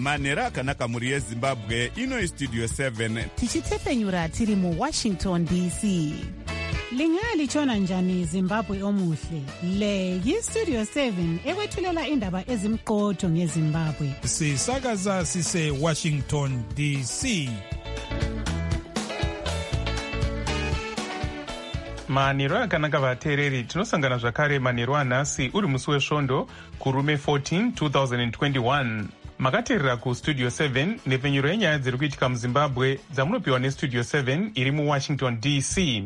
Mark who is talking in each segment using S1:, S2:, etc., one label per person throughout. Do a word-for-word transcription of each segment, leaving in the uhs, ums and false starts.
S1: manhero akanaka mhuri yezimbabwe. Ino istudio seven
S2: tichitefenyura tiri muwashington D C. Lingalitshona njani Zimbabwe omuhle? Le yistudio seven ekwethulela indaba ezimqotho ngeZimbabwe.
S3: Sisakaza sise Washington D C.
S4: manhero akanaka vateereri, tinosangana zvakare manhero anhasi uri musi wesvondo kurume fourteen two thousand twenty-one. makateerera kustudio seven nepfenyuro yenyaya dziri kuitika muzimbabwe dzamunopiwa nestudio seven iri muwashington D C.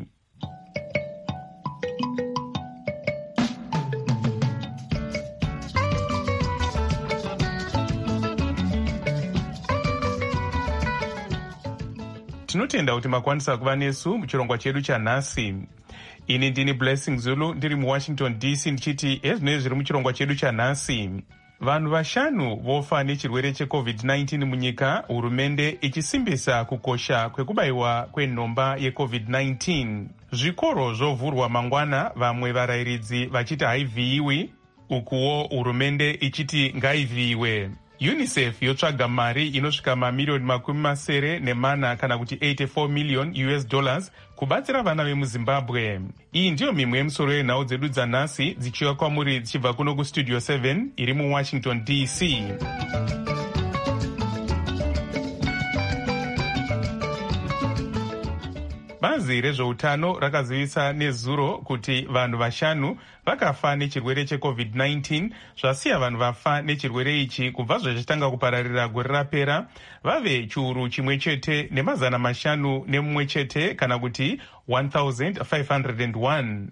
S4: tinotenda kuti makwanisa kuva nesu muchirongwa chedu chanhasi. Ini ndini Blessing Zulu ndiri muwashington D C ndichiti ezvinoi zviri muchirongwa chedu chanhasi. Vanhu vashanu vofa nechirwere checovid nineteen munyika, hurumende ichisimbisa kukosha kwekubayiwa kwenhomba yecovid nineteen. Zvikoro zvovhurwa mangwana, vamwe varayiridzi vachiti haivhiyiwi, ukuwo hurumende ichiti ngaivhiyiwe. UNICEF yotsvaga mari inosvika mamiliyoni makumi masere nemana kana kuti eighty-four million U S dollars kubatsira vana vemuzimbabwe. Iyi ndiyo mimwe yemusoro yenhau dzedu dzanhasi dzichiwa kwamuri dzichibva kuno kustudio seven iri muwashington D C. Bazi rezveutano rakazivisa nezuro kuti vanhu vashanu vakafa nechirwere checovid nineteen, zvasiya vanhu vafa nechirwere ichi kubva zvachitanga kupararira gore rapera vave chiuru chimwe chete nemazana mashanu nemumwe chete kana kuti one thousand five hundred one.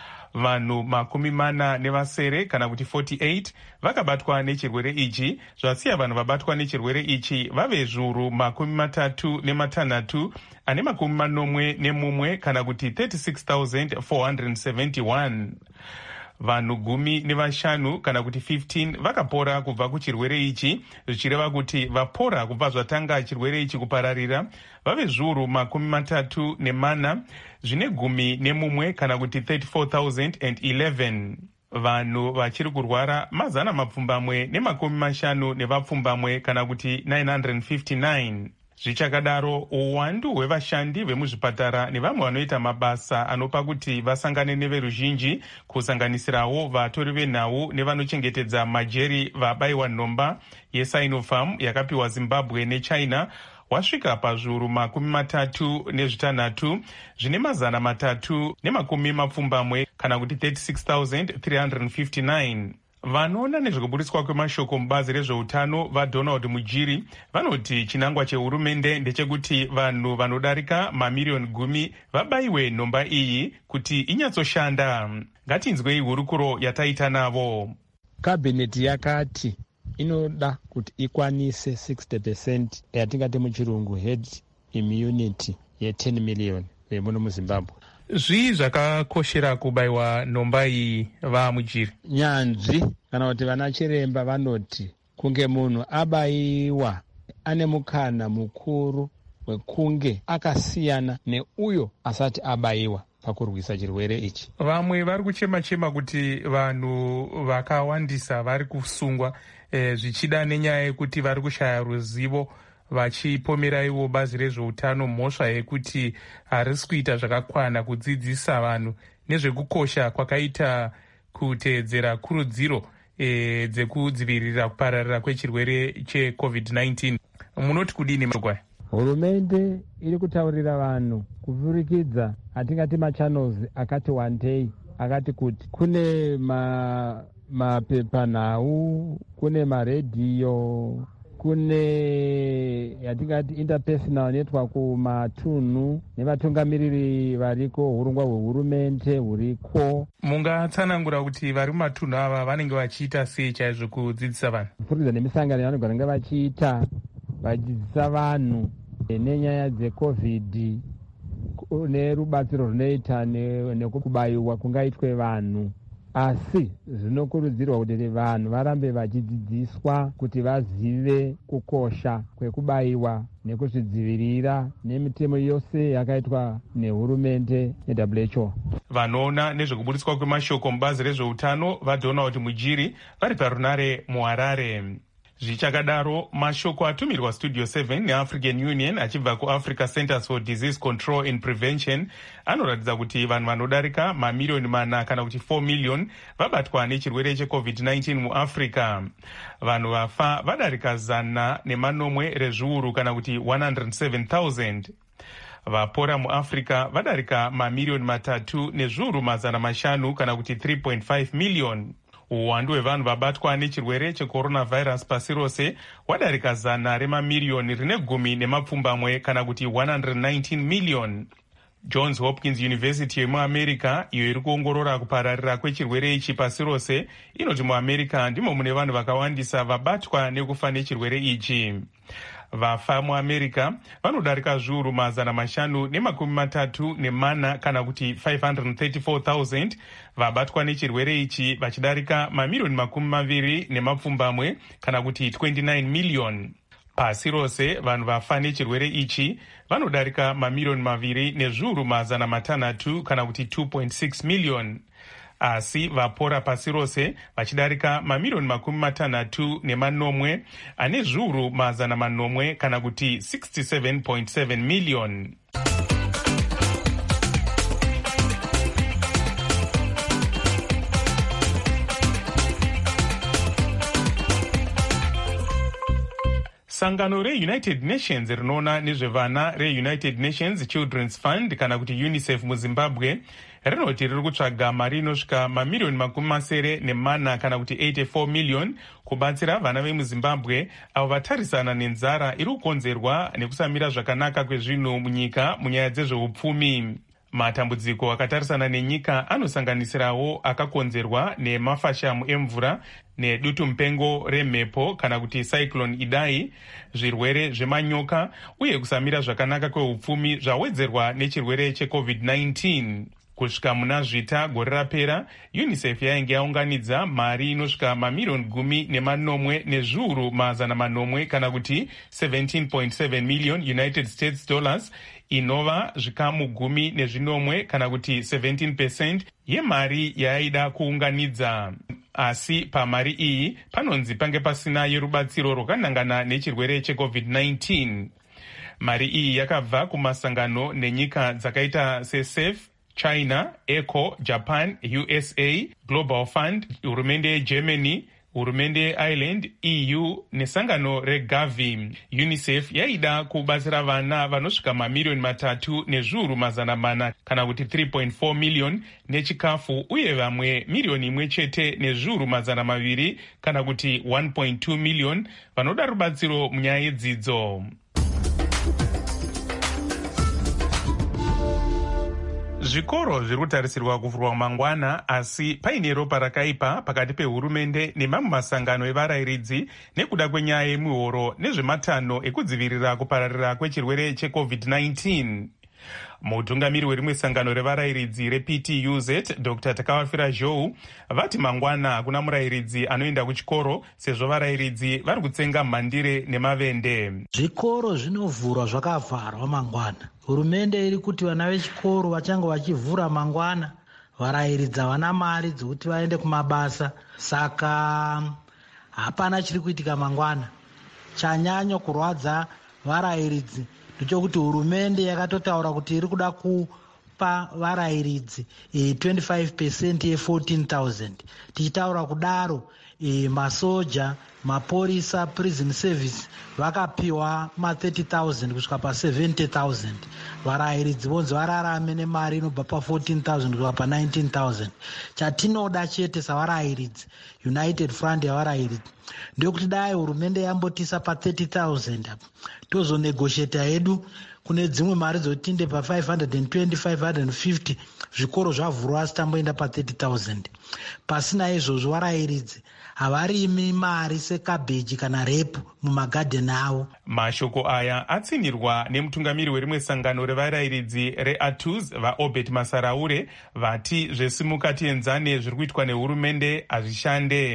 S4: Vanhu makumi mana nevasere kana kuti forty-eight vakabatwa nechirwere ichi, zvasiya vanhu vabatwa nechirwere ichi vave zviuru makumi matatu nematanhatu ane makumi manomwe nemumwe kana kuti thirty-six thousand four hundred seventy-one. Vanhu gumi nevashanu kana kuti fifteen vakapora kubva kuchirwere ichi, zvichireva kuti vapora kubva zvatanga chirwere ichi kupararira vave zviuru makumi matatu nemana zvine gumi nemumwe kana kuti thirty-four thousand eleven. Vanhu vachiri kurwara mazana mapfumbamwe nemakumi mashanu nevapfumbamwe kana kuti nine hundred fifty-nine. Zvichakadaro, uwandu hwevashandi vemuzvipatara nevamwe vanoita mabasa anopa kuti vasangane neveruzhinji, kusanganisirawo vatori venhau nevanochengetedza majeri vabayiwa nhomba yeSinopharm yakapiwa Zimbabwe neChina, wasvika pazviuru makumi matatu nezvitanhatu zvine mazana matatu nemakumi mapfumbamwe kana kuti thirty-six thousand three hundred fifty-nine. Vanoona nezvekuburiswa kwemashoko mubazi rezveutano vaDonald Mujiri vanoti chinangwa chehurumende ndechekuti vanhu vanodarika mamiriyoni gumi vabayiwe nhomba iyi kuti inyatsoshanda. Ngatinzwei hurukuro yataita navo.
S5: Kabineti yakati inoda kuti ikwanise sixty percent yatingati muchirungu head immunity ye ten million vemuno muZimbabwe.
S4: Zvii zvakakoshera kubayiwa nhomba iyi vaMujiri?
S5: Nyanzvi kana kuti vana chiremba vanoti kunge munhu abayiwa ane mukana mukuru wekunge akasiyana neuyo asati abayiwa pakurwisa chirwere ichi.
S4: Vamwe vari kuchema-chema kuti vanhu vakawandisa vari kusungwa eh, zvichida nenyaya yekuti vari kushaya ruzivo, vachipomera ivo bazi rezveutano mhosva yekuti harisi kuita zvakakwana kudzidzisa vanhu nezvekukosha kwakaita kuteedzera kurudziro e, dzekudzivirira kupararira kwechirwere checovid nineteen. Munoti kudini mrugwai?
S5: Hurumende iri kutaurira vanhu kuvhurikidza atingati machannels akati wandei, akati kuti kune ma mapepanhau, kune maredhiyo, kune yatingati interpersonal network kumatunhu nevatungamiriri variko, urongwa hwehurumende huriko.
S4: Mungatsanangura kuti vari mumatunhu ava vanenge vachiita sei chaizvo kudzidzisa vanhu?
S5: Kupfuridza nemisangano yavanogara vachiita vachidzidzisa vanhu nenyaya dzecovid nerubatsiro runoita nekubayiwa kungaitwe vanhu. Asi zvinokurudzirwa kuti vanhu varambe vachidzidziswa kuti vazive kukosha kwekubayiwa nekuzvidzivirira nemitemo yose yakaitwa nehurumende neW H O.
S4: Vanoona nezvekuburiswa kwemashoko mubazi rezveutano vaDonald Mujiri vari parunare muHarare. Zvichakadaro, mashoko atumirwa Studio seven neAfrican Union achibva kuAfrica Centers for Disease Control and Prevention anoratidza kuti vanhu vanodarika mamiliyoni mana kana kuti four million vabatwa nechirwere checovid nineteen muAfrica. Vanhu vafa vadarika zana nemanomwe rezviuru kana kuti one hundred seven thousand. Vapora muAfrica vadarika mamiliyoni matatu nezviuru mazana mashanu kana kuti three point five million. Uwandu hwevanhu vabatwa nechirwere checoronavirus pasi rose wadarika zana remamiliyoni rine gumi nemapfumbamwe kana kuti one hundred nineteen million. Johns Hopkins University yemuamerica, iyo iri kuongorora kupararira kwechirwere ichi pasi rose, inoti muamerica ndimo mune vanhu vakawandisa vabatwa nekufa nechirwere ichi. Vafa muamerica vanodarika zviuru mazana mashanu nemakumi matatu nemana kana kuti five hundred thirty-four thousand. Vabatwa nechirwere ichi vachidarika mamiliyoni makumi maviri nemapfumbamwe kana kuti twenty-nine million. Pasi rose vanhu vafa nechirwere ichi vanodarika mamiliyoni maviri nezviuru mazana matanhatu kana kuti two point six million. Asi vapora pasi rose vachidarika mamiliyoni makumi matanhatu nemanomwe ane zviuru mazana manomwe kana kuti sixty-seven point seven million. Sangano reUnited Nations rinoona nezvevana reUnited Nations Children's Fund kana kuti UNICEF muZimbabwe rinoti riri kutsvaga mari inosvika mamiliyoni makumi masere nemana kana kuti eighty-four million kubatsira vana vemuZimbabwe avo vatarisana nenzara iri kukonzerwa nekusamira zvakanaka kwezvinhu munyika munyaya dzezveupfumi. Matambudziko akatarisana nenyika anosanganisirawo akakonzerwa nemafashamu emvura nedutu mupengo remhepo kana kuti cyclone Idai, zvirwere zvemanyoka uye kusamira zvakanaka kweupfumi zvawedzerwa nechirwere checovid nineteen. Kusvika muna zvita gore rapera, UNICEF yainge yaunganidza mari inosvika mamiliyoni gumi nemanomwe nezviuru mazana manomwe kana kuti seventeen point seven million United States dollars, inova zvikamu gumi nezvinomwe kana kuti seventeen percent yemari yaida kuunganidza. Asi pamari iyi panonzi pange pasina yerubatsiro rwakanangana nechirwere checovid nineteen. Mari iyi yakabva kumasangano nenyika dzakaita seSafe, China, ECHO, Japan, U S A, Global Fund, hurumende yeGermany, hurumende yeIreland, E U nesangano reGavi. UNICEF yaida kubatsira vana vanosvika mamiliyoni matatu nezviuru mazana mana kana kuti three point four million nechikafu uye vamwe miliyoni imwe chete nezviuru mazana maviri kana kuti one point two million vanoda rubatsiro munyaya yedzidzo. Zvikoro zviri kutarisirwa kuvhurwa mangwana, asi paine ropa rakaipa pakati pehurumende nemamwe masangano evarayiridzi nekuda kwenyaya yemihoro nezvematanho ekudzivirira kupararira kwechirwere checovid nineteen. Mutungamiri werimwe sangano revarayiridzi reP T U Z, Doctor Takawafira Zhou, vati mangwana hakuna murayiridzi anoenda kuchikoro sezvo varayiridzi vari kutsenga mhandire nemavende.
S6: Zvikoro zvinovhurwa zvakavharwa mangwana. Hurumende iri kuti vana vechikoro vachange vachivhura mangwana, varayiridzi havana mari dzokuti vaende kumabasa, saka hapana chiri kuitika mangwana. Chanyanya kurwadza varayiridzi ndechokuti hurumende yakatotaura kuti iri kuda kupa varayiridzi e, twenty-five percent ye fourteen thousand. Tichitaura kudaro e, masoja, maporisa, prison service vakapiwa ma thirty thousand kusvika pa seventy thousand. Varayiridzi vonzi vararame nemari inobva pa fourteen thousand kusvika pa nineteen thousand. Chatinoda chete savarayiridzi, United Front yavarayiridzi, ndekuti dai hurumende yambotisa pa thirty thousand tozonegotiata hedu kune dzimwe mari dzotinde pa five hundred twenty, five hundred fifty, zvikoro zvavhurwa asi tamboenda pa thirty thousand. Pasina izvozvo varayiridzi havarimi mari sekabheji kana repu mumagadheni avo.
S4: Mashoko aya atsinirwa nemutungamiri werimwe sangano revarayiridzi reATUS vaObert Masaraure vati zvesimukati enzane zviri kuitwa nehurumende hazvishande.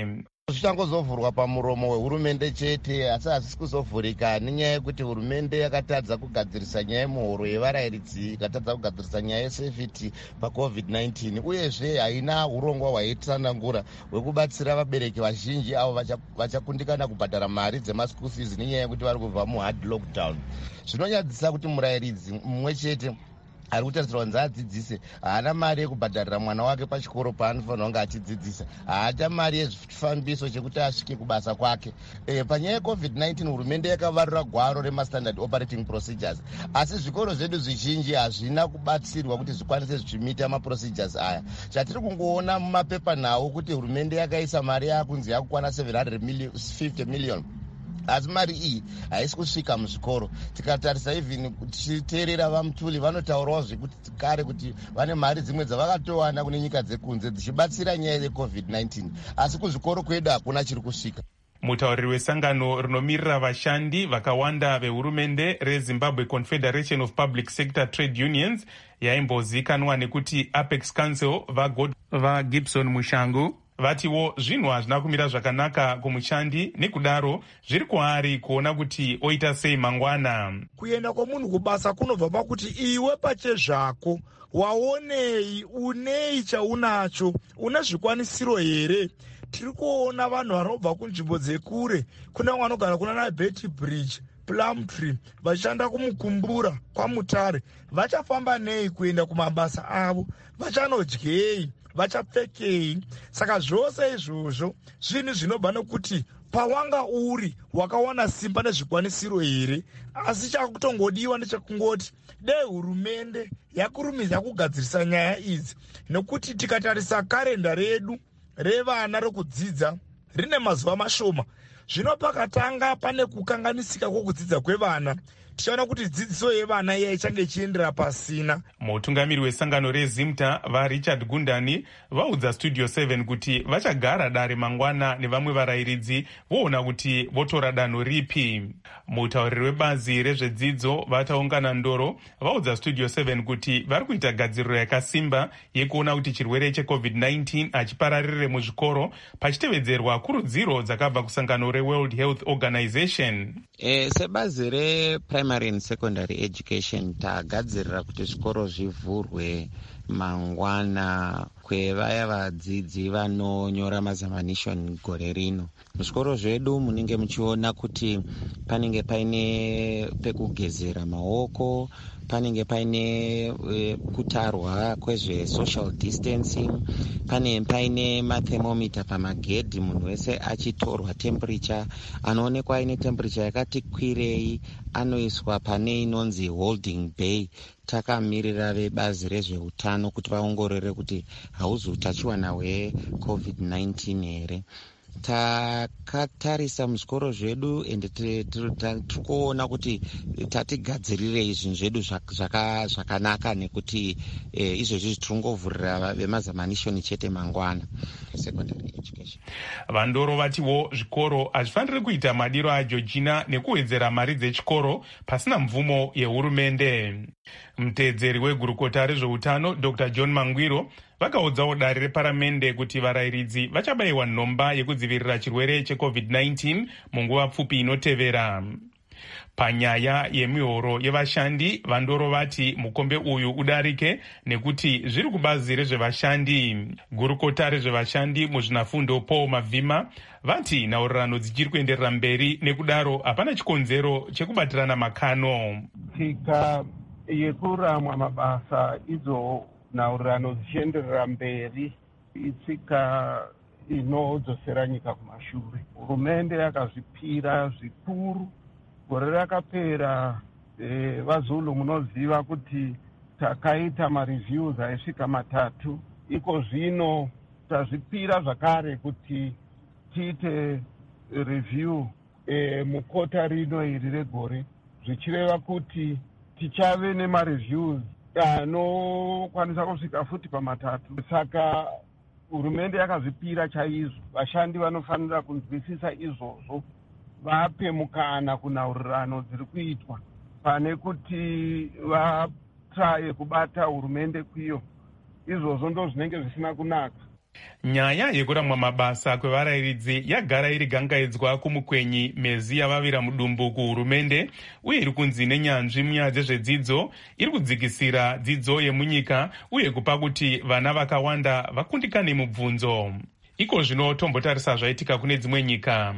S7: Zvichangozovhurwa pamuromo wehurumende chete, asi hazisi kuzovhurika nenyaya yekuti hurumende yakatadza kugadzirisa nyaya yemuhoro yevarairidzi, ikatadza kugadzirisa nyaya yesafety pacovid nineteen, uyezve haina urongwa hwaitsanangura hwekubatsira vabereki vazhinji avo vachakundikana kubhadhara mari dzemaschool fees nenyaya yekuti vari kubva muhard lockdown. Zvinonyadzisa kuti murairidzi mumwe chete ari kutarisirwa kunzi adzidzise haana mari yekubhadharira mwana wake pachikoro paanofanira kunge achidzidzisa, haata mari yezvifambiso chekuti asvike kubasa kwake. E, panyaya yecovid nineteen hurumende yakavarura gwaro remastandard operating procedures, asi zvikoro zvedu zvizhinji hazvina kubatsirwa kuti zvikwanise zvichimita maprocedures aya. Chatiri kungoona mumapepanhau kuti hurumende yakaisa mari yakunzi yakukwana seven hundred fifty million, asi mari iyi haisi kusvika muzvikoro. Tikatarisa even tichiteerera vamutuli vanotaurawo zvekuti kare kuti vane mari dzimwe dzavakatowana kune nyika dzekunze dzichibatsira nyaya yecovid nineteen, asi kuzvikoro kwedu hakuna chiri kusvika.
S4: Mutauriri wesangano rinomirira vashandi vakawanda vehurumende reZimbabwe Confederation of Public Sector Trade Unions, yaimbozikanwa nekuti Apex Council, vaGibson Mushangu, vatiwo zvinhu hazvina kumira zvakanaka kumushandi, nekudaro zviri kwaari kuona kuti oita sei mangwana.
S8: Kuenda kwomunhu kubasa kunobva pakuti iwe pachezvako waonei, unei chaunacho, una zvikwanisiro here. Tiri kuona vanhu vanobva kunzvimbo dzekure, kuna vanogara kuna na Betty Bridge, Plumtree, vachanda kumukumbura kwaMutare, vachafamba nei kuenda kumabasa avo, vachanodyei, vachapfekei. Saka zvose izvozvo zvinhu zvinobva nokuti pawanga uri wakawana simba nezvikwanisiro here, asi chakutongodiwa ndechekungoti dei hurumende yakurumidza kugadzirisa nyaya idzi, nokuti tikatarisa karenda redu revana rokudzidza rine mazuva mashoma. Zvino pakatanga pane kukanganisika kwokudzidza kwevana, tichaona kuti dzidziso yevana iya ichange ichiendera pasina.
S4: Mutungamiri wesangano reZimta vaRichard Gundani vaudza Studio seven kuti vachagara dare mangwana nevamwe varairidzi voona kuti votora danho ripi. Mutauriri webazi rezvedzidzo vataungana Ndoro vaudza Studio seven kuti vari kuita gadziriro yakasimba yekuona kuti chirwere checovid nineteen hachipararire muzvikoro, pachitevedzerwa kurudziro dzakabva kusangano reWorld Health Organization.
S9: E, sebazi reprimary and secondary education tagadzirira kuti zvikoro zvivhurwe mangwana kwevaya vadzidzi vanonyora mazamanishoni gore rino. Muzvikoro zvedu munenge muchiona kuti panenge paine pekugezera maoko, panenge paine e, kutarwa kwezve social distancing, pane paine mathermometer pamagedhi, munhu wese achitorwa temperature, anoonekwa aine temperature yakati kwirei anoiswa pane inonzi holding bay. Takamirira vebazi rezveutano kuti vaongorore kuti hauzi utachiwana hwecovid nineteen here. Takatarisa muzvikoro zvedu ende tirikuona kuti tatigadzirirei zvinhu zvedu zvakanaka, nekuti eh, izvozvi tiringovhurira vemazamanishoni chete mangwana secondary education.
S4: Vandoro vatiwo zvikoro hazvifaniri kuita madiro aJoργina nekuwedzera mari dzechikoro pasina mvumo yehurumende. Mutedzeri wegurukota rezveutano Doctor John Mangwiro vakaudzawo dare reparamende kuti varairidzi vachabayiwa nhomba yekudzivirira chirwere checovid nineteen munguva pfupi inotevera. Panyaya yemihoro yevashandi, Vandoro vati mukombe uyu udarike nekuti zviri kubazi rezvevashandi. Gurukota rezvevashandi muzvinafundo Paul Mavhima vati nhaurirano dzichiri kuenderera mberi, nekudaro hapana chikonzero chekubatirana makano.
S10: Tika yekuramwa mabasa idzo nhaurirano dzichienderera mberi itsika inodzosera nyika kumashure. Hurumende yakazvipira zvikuru. Gore rakapera e, vaZulu munoziva kuti takaita mareviews aisvika matatu. Iko zvino tazvipira zvakare kuti tiite review e, mukota rino iri regore, zvichireva kuti tichave nemareviews anokwanisa kusvika futi pamatatu. Saka hurumende yakazvipira chaizvo. Vashandi vanofanira kunzwisisa izvozvo, vape mukana kunhaurirano dziri kuitwa pane kuti vatraye kubata hurumende kwiyo. Izvozvo ndo zvinenge zvisina kunaka.
S4: Nyaya yekuramwa mabasa kwevarayiridzi yagara iri gangaidzwa kumukwenyi mezi yavavira mudumbu kuhurumende, uye iri kunzi nenyanzvi munyaya dzezvedzidzo iri kudzikisira dzidzo yemunyika uye kupa kuti vana vakawanda vakundikane mubvunzo. Iko zvino tombotarisa zvaitika kune dzimwe nyika.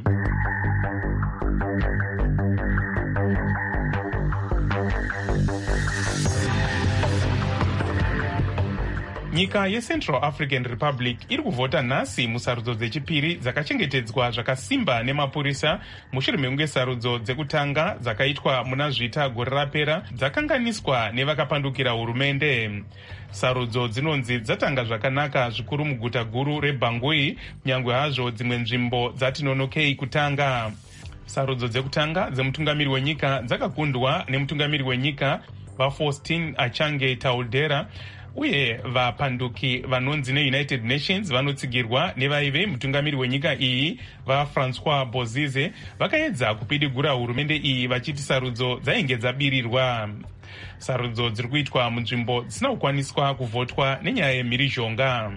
S4: Nyika yeCentral African Republic iri kuvhota nhasi musarudzo dzechipiri dzakachengetedzwa zvakasimba nemapurisa mushure mekunge sarudzo dzekutanga dzakaitwa muna zvita gore rapera dzakanganiswa nevakapandukira hurumende. Sarudzo dzinonzi dzatanga zvakanaka zvikuru muguta guru reBangui, nyangwe hazvo dzimwe nzvimbo dzati nonokei kutanga. Sarudzo dzekutanga dzemutungamiri wenyika dzakakundwa nemutungamiri wenyika vaFaustin Achange Taudera, uye vapanduki vanonzi neUnited Nations vanotsigirwa nevaive mutungamiri wenyika iyi vaFrancois Bozize vakaedza kupidigura hurumende iyi vachiti sarudzo dzainge dzabirirwa. Sarudzo dziri kuitwa munzvimbo dzisina kukwaniswa kuvhotwa nenyaya yemhirizhonga.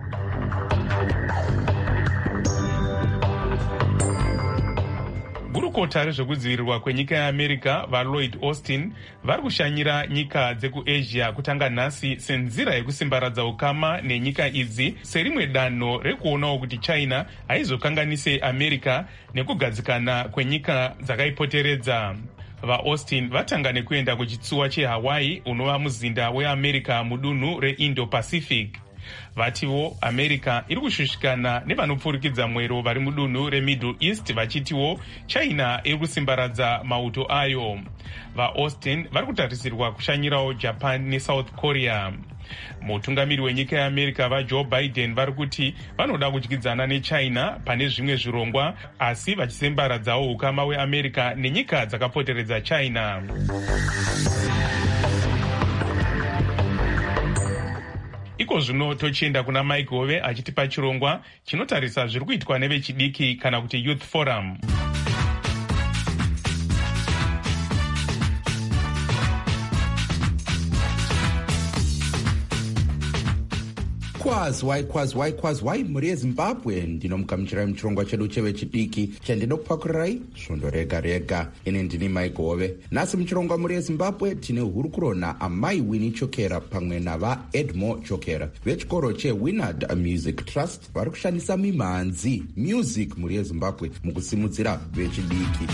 S4: Gurukota rezvekudzivirirwa kwenyika yeAmerica vaLloyd Austin vari kushanyira nyika dzekuAsia kutanga nhasi senzira yekusimbaradza ukama nenyika idzi serimwe danho rekuonawo kuti China haizokanganise America nekugadzikana kwenyika dzakaipoteredza. VaAustin vatanga nekuenda kuchitsuwa cheHawaii unova muzinda weAmerica mudunhu reIndo-Pacific. Vatiwo America iri kushushikana nevanopfurikidza mwero vari mudunhu reMiddle East vachitiwo China iri kusimbaradza mauto ayo. VaAustin vari kutarisirwa kushanyirawo Japan neSouth Korea. Mutungamiri wenyika yeAmerica vaJoe Biden vari kuti vanoda kudyidzana neChina pane zvimwe zvirongwa, asi vachisembaradzawo ukama hweAmerica nenyika dzakapoteredza China. Iko zvino tochienda kuna Mike Hove achitipa chirongwa chinotarisa zviri kuitwa nevechidiki kana kuti Youth Forum.
S11: Kwazwai kwazwai kwazwai mhuri yeZimbabwe, ndinomugamuchirai muchirongwa chedu chevechidiki chandinokupakurirai svondo rega rega. Ini ndini Mike Hove. Nhasi muchirongwa mhuri yeZimbabwe tine hurukuro amai Winnie Chokera pamwe navaEdmore Chokera vechikoro cheWinard Music Trust vari kushandisa mimhanzi music mhuri yeZimbabwe mukusimudzira vechidiki.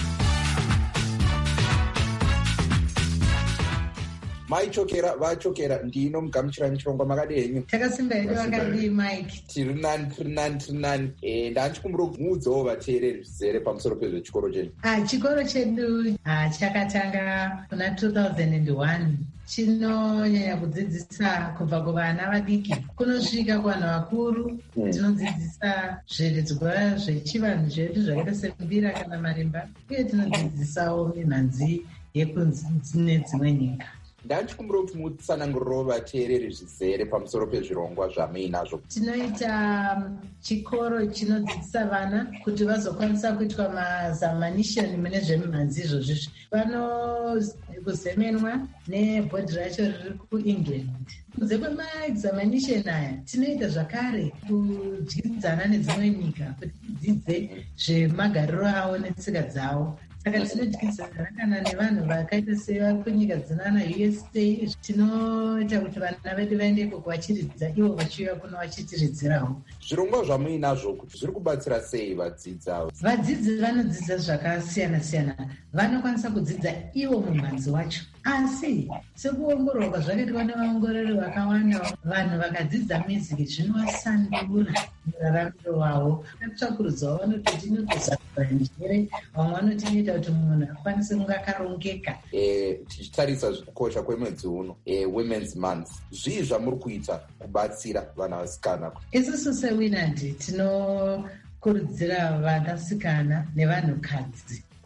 S11: Mai Chokera, vaChokera, ndino mugamuchirai muchirongwa makadii henyu?
S12: Takasimba hedu vakadii Mike?
S11: Tiri nani, tiri nani, tiri nani. Eh, ndandichikumbira kumuudzawo vateereri zvizere pamusoro pezvechikoro chedu.
S12: Ah, chikoro chedu ah, chakatanga kuna two thousand one. Chinonyanya kudzidzisa kubva kuvana vadiki kunosvika kuvanhu vakuru. Tinodzidzisa zviridzwa zvechivanhu zvedu zvakaita sembira kana marimba, uye tinodzidzisawo mimhanzi yekunzine dzimwe nyika.
S11: Ndandichikumbira kuti mutsananguriro vateereri zvizere pamusoro pezvirongwa zvamuinazvo.
S12: Tinoita chikoro chinodzidzisa vana kuti vazokwanisa kuitwa mazamanishoni mune zvemimhanzi izvozvo. Vanokuzemenwa nebhodhi racho riri kuEngland. Kunze kwemaexamination aya tinoita zvakare kudyidzana nedzimwe nyika kuti dzidze zvemagariro avo netsika dzavo. Saka tinodyidzana kana nevanhu vakaita sevakunyika dzinana U S A. Tinoita kuti vana vedu vaendeko kuvachiridza ivo vachiuya kuno vachitiridzirawo.
S11: Zvirongwa zvamuinazvo kuti zviri kubatsira sei vadzidzi avo?
S12: Vadzidzi vanodzidza zvakasiyana siyana. Vanokwanisa kudzidza ivo mumhanzi wacho, asi sekuongororwa zvakaitwa nevaongorori vakawanda, vanhu vakadzidza music zvinovasandura muraramiro wavo. Vatsvakurudzo vanoti tinotozarura njere, vamwe vanoti inoita kuti munhu akwanise kunge akarongeka.
S11: Eh, tichitarisa kukosha kwemwedzi uno, eh, Women's Month, zvii zvamuri kuita kubatsira vana vasikana?
S12: Isusu seWinard tinokurudzira vanasikana nevanhukadzi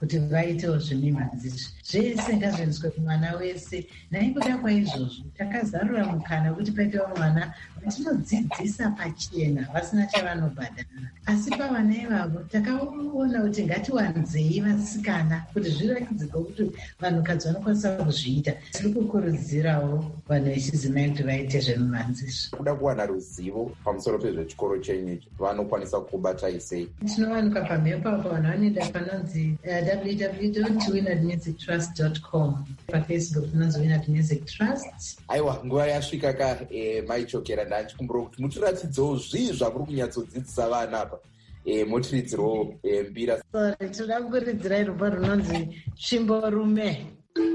S12: kuti vaitewo zvemimhanzizvi. Zvese ngazviendeswe kumwana wese. Naikuda kwaizvozvo takazarura mukana kuti paitewo mwana vatinodzidzisa pachena vasina chavanobhadhara. Asi pavana ivavo takaona kuti ngatiwanzei vasikana kuti zvirakidzike kuti vanhukadzi vanokwanisa kuzviita. Tiri kukurudzirawo vanhu vechidzimai kuti vaite zvemimhanzizvi.
S11: Kuda kuwana ruzivo pamusoro pezvechikoro chenyu vanokwanisa kubatai sei?
S12: Tinowanikwa pamhepo apo vanhu vanoenda panonzi w w w dot winard music trust dot com. PaFacebook tinonzi Winard Music Trust.
S11: Aiwa, nguva yasvika ka e, Maichokera, ndachikumbura kuti mutiratidzewo zvii zvamuri kunyatsodzidzisa vana apa. E, motiridzirawo e, mbira.
S12: Sorry, toda kukuridzirai rumba runonzi Svimborume.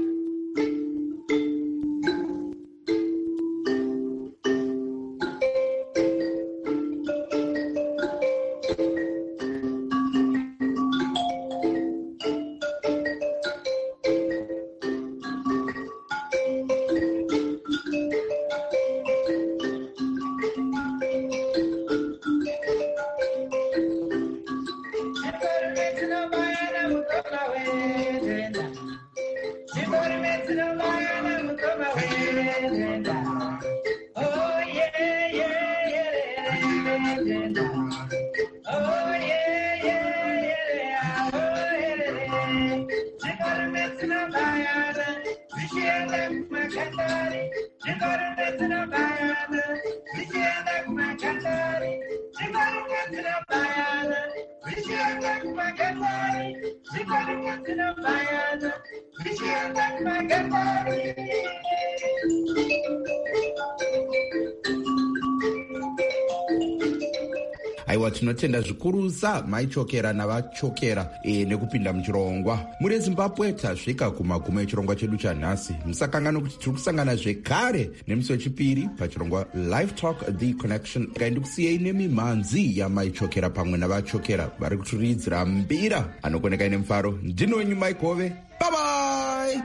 S11: Aiwa, tinotenda zvikurusa Maichokera navachokera e, nekupinda muchirongwa. Muri Zimbabwe tasvika kumagumo echirongwa chedu chanhasi. Musakangana kuti tiri kusangana zvekare nemusi wechipiri pachirongwa Live Talk The Connection. Ngaindikusiyei nemimhanzi yaMaichokera pamwe navachokera vari kutiridzira mbira anokoneka ine mufaro. Ndinonyu Mike Hove. Bye bye.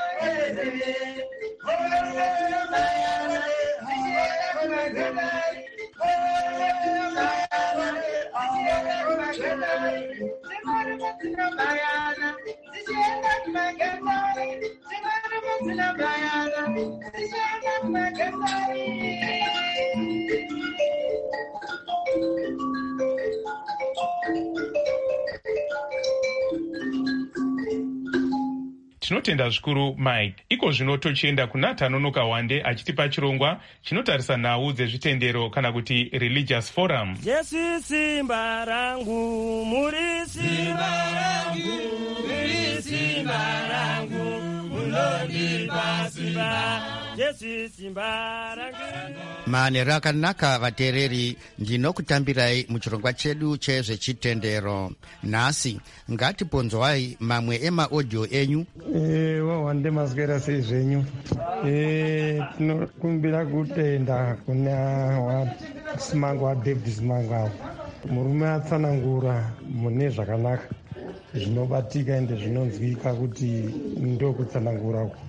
S4: Tinotenda zvikuru Mike. Iko zvino tochienda kuna Tanonoka Wande achitipa chirongwa chinotarisa nhau dzezvitendero kana kuti religious forum.
S13: Jesu simba rangu, muri simba rangu, muri simba rangu, munondipa simba. Jesu simba rangu.
S14: Manero akanaka vateereri, ndinokutambirai muchirongwa chedu chezvechitendero. Nhasi ngatiponzwai mamwe emaaudio enyu.
S15: Eh, wawande maswera sei zvenyu. Eh, tinokumbira kutenda kuna Simango wa David Simango. Murume atsanangura mune zvakanaka zvinobatika ende zvinonzwika kuti ndokutsanangura uku.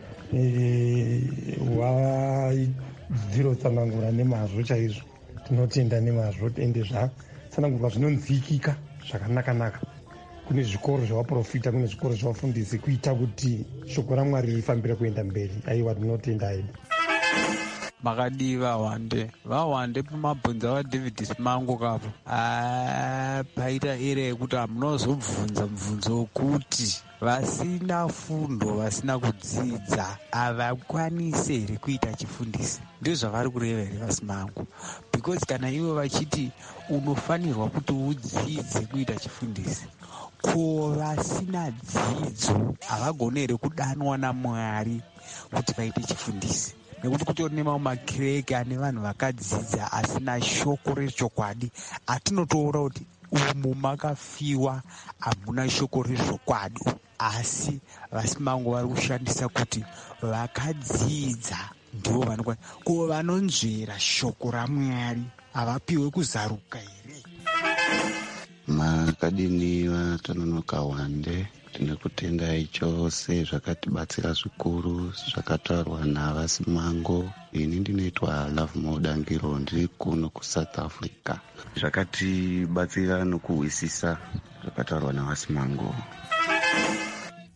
S15: Eh, waidziro tsanangura nemazvo chaizvo. Tinotenda nemazvo ende zvatsanangurwa zvinonzwikika zvakanaka-naka. Kune zvikoro zvevaprofita, kune zvikoro zvevafundisi kuita kuti shoko raMwari rifambire kuenda mberi. Aiwa, tinotenda hedu.
S16: Makadi vawande vawande pamabhonzo vaDavid Simango kapo paita ire yekuti hamunozobvunza mubvunzo wekuti vasina fundo vasina kudzidza havakwanise here kuita chifundisi. Ndizvo zvavari kureva here vaSimango, because kana ivo vachiti unofanirwa kuti udzidze kuita chifundisi, ko vasina dzidzo havagone here kudanwa naMwari kuti vaite chifundisi? Nekuti kutori nemamwe makireke ane vanhu vakadzidza asina shoko rechokwadi, atinotoona kuti umu makafiwa hamuna shoko rezvokwadi. Asi vaSimango vari kushandisa kuti vakadzidza ndivo vanokwanisa. Ko vanonzvera shoko raMwari havapiwe kuzaruka here?
S9: Makadini vaTanonoka Wande, tinokutendai chose zvakatibatsira zvikuru zvakataurwa navaSimango. Ini ndinoitwa Love Modangiro, ndiri kuno kuSouth Africa. Zvakatibatsira nokuhwisisa zvakataurwa navaSimango.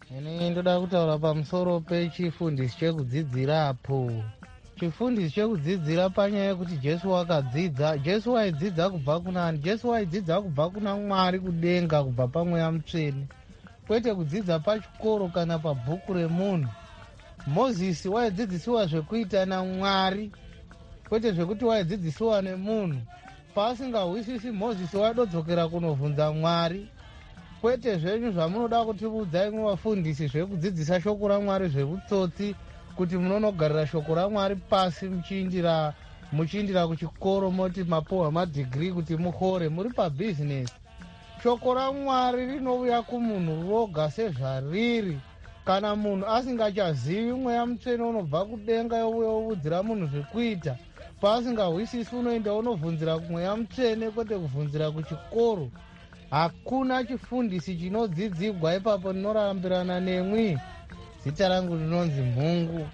S17: ini ndoda kutaura pamusoro pechifundisi chekudzidzirapo. Chifundisi chekudzidzira panyaya yekuti Jesu wakadzidza. Jesu waidzidza kubva kunani? Jesu waidzidza kubva kuna Mwari kudenga, kubva pamweya mutsvene, kwete kudzidza pachikoro kana pabhuku remunhu. Mozisi waidzidzisiwa zvekuita naMwari, kwete zvekuti waidzidzisiwa nemunhu. Paasingahwisisi Mozisi waidodzokera kunovhunza Mwari. Kwete zvenyu zvamunoda kutiudza imwe vafundisi zvekudzidzisa shoko raMwari zvevutsotsi, kuti munonogarira shoko raMwari pasi muchiindira muchiindira kuchikoro moti mapohwa madhigiri kuti muhore, muri pabhizinesi. Shoko raMwari rinouya kumunhu roga sezvariri. Kana munhu asingachazivi mweya mutsvene unobva kudenga youya oudzira munhu zvekuita, paasingahwisisi unoenda unovhunzira kumweya mutsvene, kwete kuvhunzira kuchikoro. Hakuna chifundisi chinodzidzigwa ipapo. Ndinorambirana nemwi. Zita rangu rinonzi Mhungu.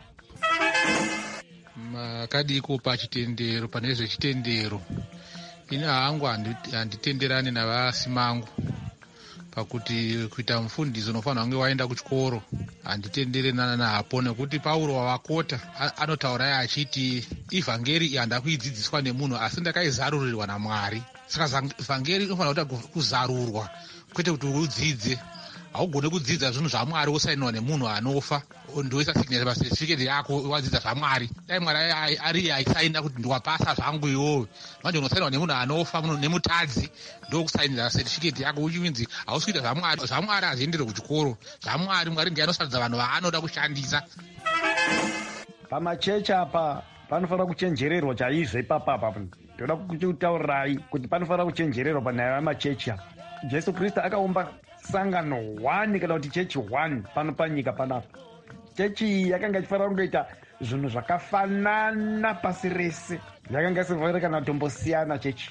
S18: Makadiko pachitendero, pane zvechitendero, ini hangu handitenderani navasimangu pakuti kuita mufundisi unofanira kunge waenda kuchikoro. Handitenderani napo, nekuti Pauro wavakota anotaura achiti ivhangeri handa kuidzidziswa nemunhu asi ndakaizarurirwa naMwari. Saka vhangeri inofanira kuita kuzarurwa, kwete kuti udzidze. Haugone kudzidza zvinhu zvaMwari wosainiwa nemunhu anofa ndoisa signeta pasetifiketi yako wadzidza zvaMwari. Dai Mwari ari aisaina kuti ndiwapasa zvangu iwowe. Manje unosainiwa nemunhu anofa, nemutadzi, ndokusainira setifiketi yako uchinzi hausi kuita zvaMwari. ZvaMwari haziendere kuchikoro. ZvaMwari, Mwari ndiye anosaridza vanhu vaanoda kushandisa.
S19: Pamachechi apa panofanira kuchenjererwa chaizvo ipapapa. Ndoda kutaurirai kuti panofanira kuchenjererwa panyaya yamachechi apa. Jesu Kristu akaumba sangano one kana kuti chechi one pano panyika panapa. Chechi yakanga ichifanira kungoita zvinhu zvakafanana pasi rese. Yakanga isifanira kana kutombosiyana chechi.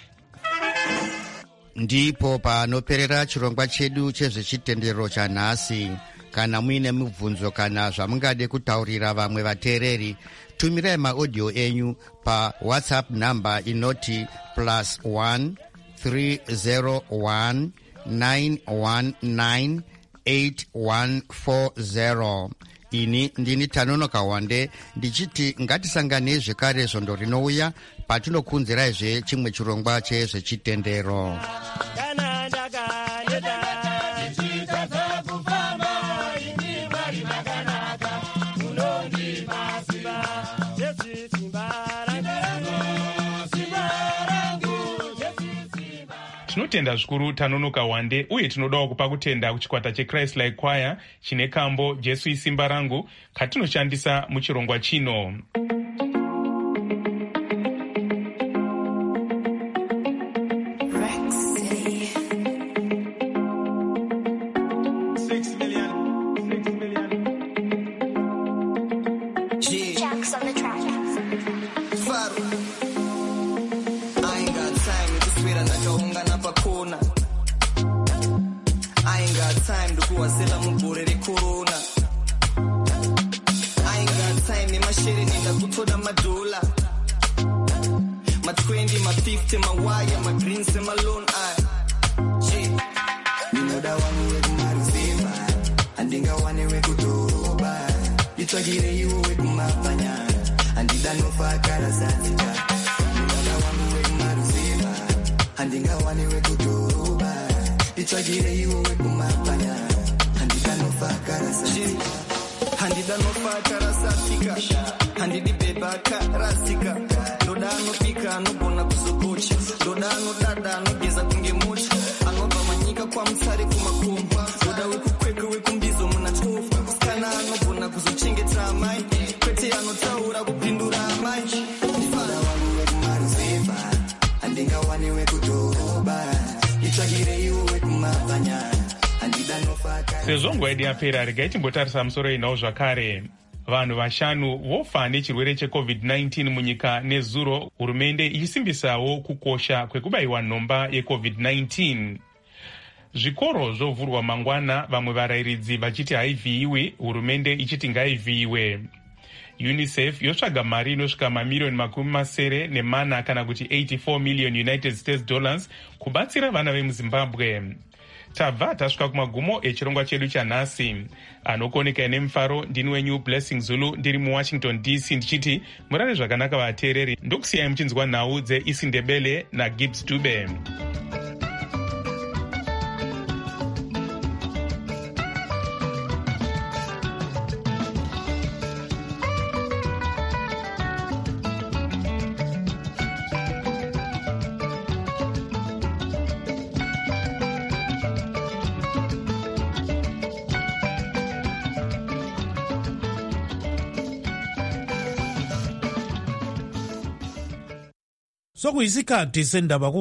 S14: Ndipo panoperera chirongwa chedu chezvechitendero chanhasi. Kana muine mibvunzo kana zvamungade kutaurira vamwe vateereri, tumirai maaudio enyu pa WhatsApp namba inoti plus one three zero one nine one nine eight one four zero. Ini ndini Tanonoka Wande ndichiti ngatisangane zvekare zvondo rinouya patinokunzirazve chimwe chirongwa chezvechitendero.
S4: Tinotenda zvikuru Tanonoka Wande, uye tinodawo kupa kutenda kuchikwata cheChrist Like Choir chine kambo Jesu isimba rangu katinoshandisa muchirongwa chino. Sezvo nguva yedu yapera, regai timbotarisa musoro inawo zvakare. Vanhu vashanu vofa nechirwere checovid nineteen munyika nezuro, hurumende ichisimbisawo kukosha kwekubayiwa nhomba yecovid nineteen. Zvikoro zvovhurwa mangwana, vamwe varayiridzi vachiti haivhiyiwi, hurumende ichiti ngaivhiyiwe. UNICEF yotsvaga mari inosvika mamiliyoni makumi masere nemana kana kuti eighty-four million United States dollars kubatsira vana vemuZimbabwe. tabva tasvika kumagumo echirongwa chedu chanhasi. Anokoneka nemufaro ndini wenyu Blessing Zulu ndiri muwashington D C ndichiti murare zvakanaka vateereri, ndokusiyai muchinzwa nhau dzeIsindebele naGibbs Dube.
S3: Sokuyisikhathi sendaba